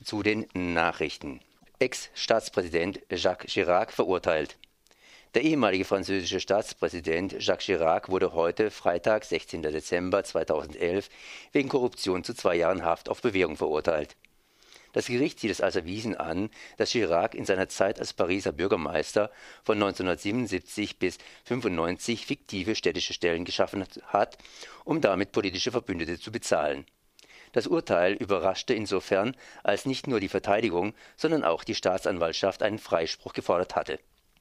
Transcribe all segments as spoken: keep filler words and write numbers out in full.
zu den Nachrichten. Ex-Staatspräsident Jacques Chirac verurteilt. Der ehemalige französische Staatspräsident Jacques Chirac wurde heute, Freitag, sechzehnten Dezember zweitausendelf, wegen Korruption zu zwei Jahren Haft auf Bewährung verurteilt. Das Gericht sieht es als erwiesen an, dass Chirac in seiner Zeit als Pariser Bürgermeister von neunzehnhundertsiebenundsiebzig bis neunzehnhundertfünfundneunzig fiktive städtische Stellen geschaffen hat, um damit politische Verbündete zu bezahlen. Das Urteil überraschte insofern, als nicht nur die Verteidigung, sondern auch die Staatsanwaltschaft einen Freispruch gefordert hatte.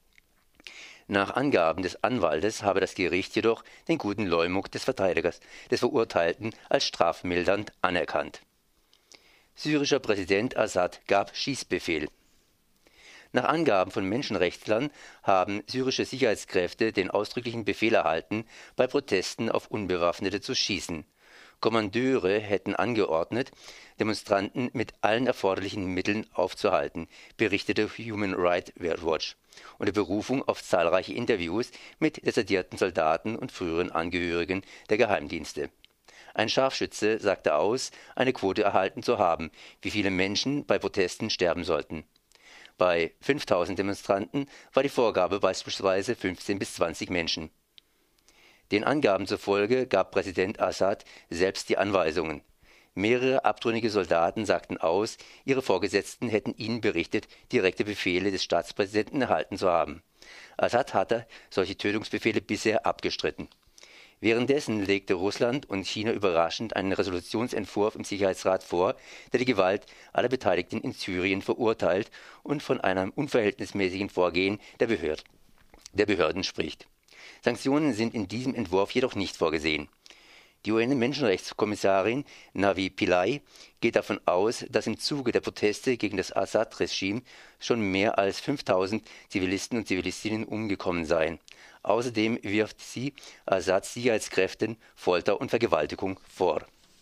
Nach Angaben des Anwaltes habe das Gericht jedoch den guten Leumund des Verteidigers, des Verurteilten, als strafmildernd anerkannt. Syrischer Präsident Assad gab Schießbefehl. Nach Angaben von Menschenrechtlern haben syrische Sicherheitskräfte den ausdrücklichen Befehl erhalten, bei Protesten auf Unbewaffnete zu schießen. Kommandeure hätten angeordnet, Demonstranten mit allen erforderlichen Mitteln aufzuhalten, berichtete Human Rights Watch, unter Berufung auf zahlreiche Interviews mit desertierten Soldaten und früheren Angehörigen der Geheimdienste. Ein Scharfschütze sagte aus, eine Quote erhalten zu haben, wie viele Menschen bei Protesten sterben sollten. Bei fünftausend Demonstranten war die Vorgabe beispielsweise fünfzehn bis zwanzig Menschen. Den Angaben zufolge gab Präsident Assad selbst die Anweisungen. Mehrere abtrünnige Soldaten sagten aus, ihre Vorgesetzten hätten ihnen berichtet, direkte Befehle des Staatspräsidenten erhalten zu haben. Assad hatte solche Tötungsbefehle bisher abgestritten. Währenddessen legte Russland und China überraschend einen Resolutionsentwurf im Sicherheitsrat vor, der die Gewalt aller Beteiligten in Syrien verurteilt und von einem unverhältnismäßigen Vorgehen der Behörden, der Behörden spricht. Sanktionen sind in diesem Entwurf jedoch nicht vorgesehen. Die U N-Menschenrechtskommissarin Navi Pillay geht davon aus, dass im Zuge der Proteste gegen das Assad-Regime schon mehr als fünftausend Zivilisten und Zivilistinnen umgekommen seien. Außerdem wirft sie Assads Sicherheitskräften Folter und Vergewaltigung vor.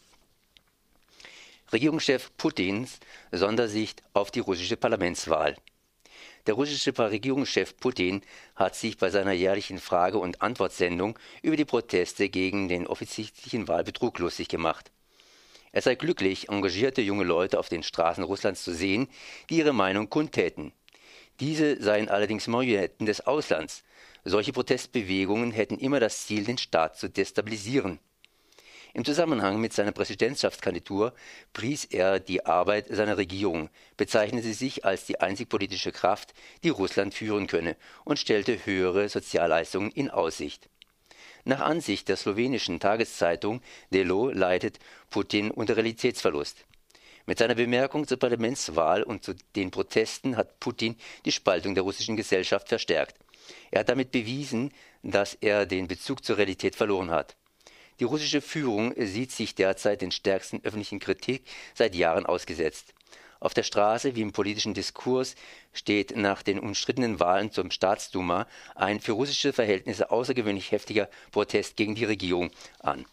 Regierungschef Putins Sondersicht auf die russische Parlamentswahl. Der russische Regierungschef Putin hat sich bei seiner jährlichen Frage- und Antwortsendung über die Proteste gegen den offensichtlichen Wahlbetrug lustig gemacht. Er sei glücklich, engagierte junge Leute auf den Straßen Russlands zu sehen, die ihre Meinung kundtäten. Diese seien allerdings Marionetten des Auslands. Solche Protestbewegungen hätten immer das Ziel, den Staat zu destabilisieren. Im Zusammenhang mit seiner Präsidentschaftskandidatur pries er die Arbeit seiner Regierung, bezeichnete sich als die einzig politische Kraft, die Russland führen könne, und stellte höhere Sozialleistungen in Aussicht. Nach Ansicht der slowenischen Tageszeitung Delo leidet Putin unter Realitätsverlust. Mit seiner Bemerkung zur Parlamentswahl und zu den Protesten hat Putin die Spaltung der russischen Gesellschaft verstärkt. Er hat damit bewiesen, dass er den Bezug zur Realität verloren hat. Die russische Führung sieht sich derzeit den stärksten öffentlichen Kritik seit Jahren ausgesetzt. Auf der Straße wie im politischen Diskurs steht nach den umstrittenen Wahlen zum Staatsduma ein für russische Verhältnisse außergewöhnlich heftiger Protest gegen die Regierung an.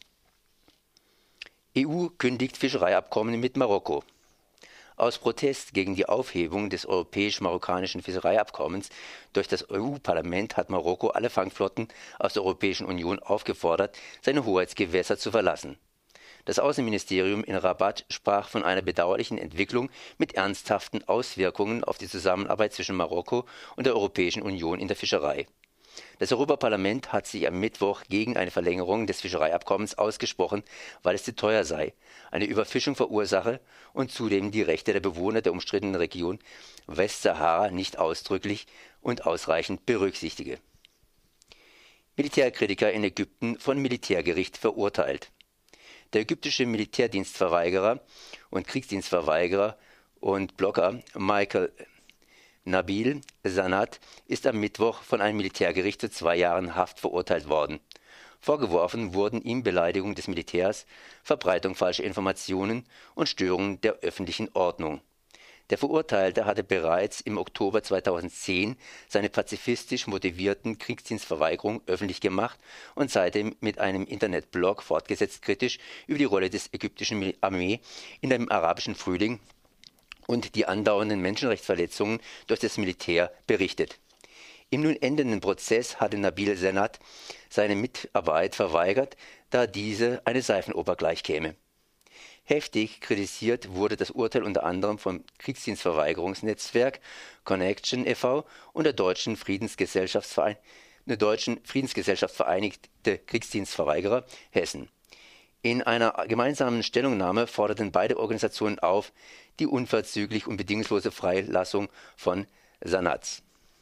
E U kündigt Fischereiabkommen mit Marokko. Aus Protest gegen die Aufhebung des europäisch-marokkanischen Fischereiabkommens durch das E U-Parlament hat Marokko alle Fangflotten aus der Europäischen Union aufgefordert, seine Hoheitsgewässer zu verlassen. Das Außenministerium in Rabat sprach von einer bedauerlichen Entwicklung mit ernsthaften Auswirkungen auf die Zusammenarbeit zwischen Marokko und der Europäischen Union in der Fischerei. Das Europaparlament hat sich am Mittwoch gegen eine Verlängerung des Fischereiabkommens ausgesprochen, weil es zu teuer sei, eine Überfischung verursache und zudem die Rechte der Bewohner der umstrittenen Region Westsahara nicht ausdrücklich und ausreichend berücksichtige. Militärkritiker in Ägypten von Militärgericht verurteilt. Der ägyptische Militärdienstverweigerer und Kriegsdienstverweigerer und Blogger Michael Nabil Sanat ist am Mittwoch von einem Militärgericht zu zwei Jahren Haft verurteilt worden. Vorgeworfen wurden ihm Beleidigung des Militärs, Verbreitung falscher Informationen und Störung der öffentlichen Ordnung. Der Verurteilte hatte bereits im Oktober zweitausendzehn seine pazifistisch motivierten Kriegsdienstverweigerung öffentlich gemacht und seitdem mit einem Internetblog fortgesetzt kritisch über die Rolle des ägyptischen Armee in dem arabischen Frühling und die andauernden Menschenrechtsverletzungen durch das Militär berichtet. Im nun endenden Prozess hatte Nabil Sanat seine Mitarbeit verweigert, da diese eine Seifenoper gleichkäme. Heftig kritisiert wurde das Urteil unter anderem vom Kriegsdienstverweigerungsnetzwerk Connection e V und der Deutschen Friedensgesellschaftsverein, der Deutschen Friedensgesellschaft Vereinigte Kriegsdienstverweigerer Hessen. In einer gemeinsamen Stellungnahme forderten beide Organisationen auf die unverzüglich und bedingungslose Freilassung von Sanaz.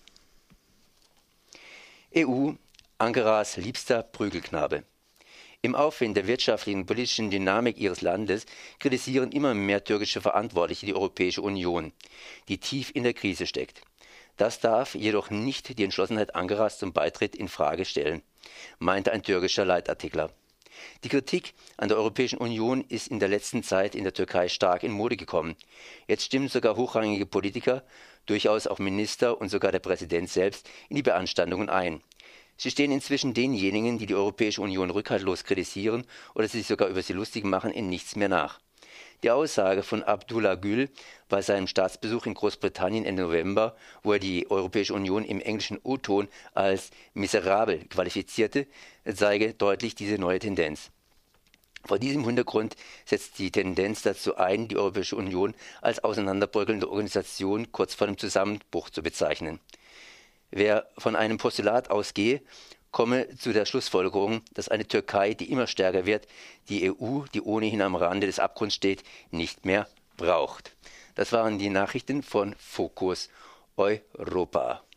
E U: Ankaras liebster Prügelknabe. Im Aufwind der wirtschaftlichen und politischen Dynamik ihres Landes kritisieren immer mehr türkische Verantwortliche die Europäische Union, die tief in der Krise steckt. Das darf jedoch nicht die Entschlossenheit Ankaras zum Beitritt in Frage stellen, meinte ein türkischer Leitartikler. Die Kritik an der Europäischen Union ist in der letzten Zeit in der Türkei stark in Mode gekommen. Jetzt stimmen sogar hochrangige Politiker, durchaus auch Minister und sogar der Präsident selbst in die Beanstandungen ein. Sie stehen inzwischen denjenigen, die die Europäische Union rückhaltlos kritisieren oder sich sogar über sie lustig machen, in nichts mehr nach. Die Aussage von Abdullah Gül bei seinem Staatsbesuch in Großbritannien Ende November, wo er die Europäische Union im englischen O-Ton als miserabel qualifizierte, zeige deutlich diese neue Tendenz. Vor diesem Hintergrund setzt die Tendenz dazu ein, die Europäische Union als auseinanderbröckelnde Organisation kurz vor dem Zusammenbruch zu bezeichnen. Wer von einem Postulat ausgehe, komme zu der Schlussfolgerung, dass eine Türkei, die immer stärker wird, die E U, die ohnehin am Rande des Abgrunds steht, nicht mehr braucht. Das waren die Nachrichten von Fokus Europa.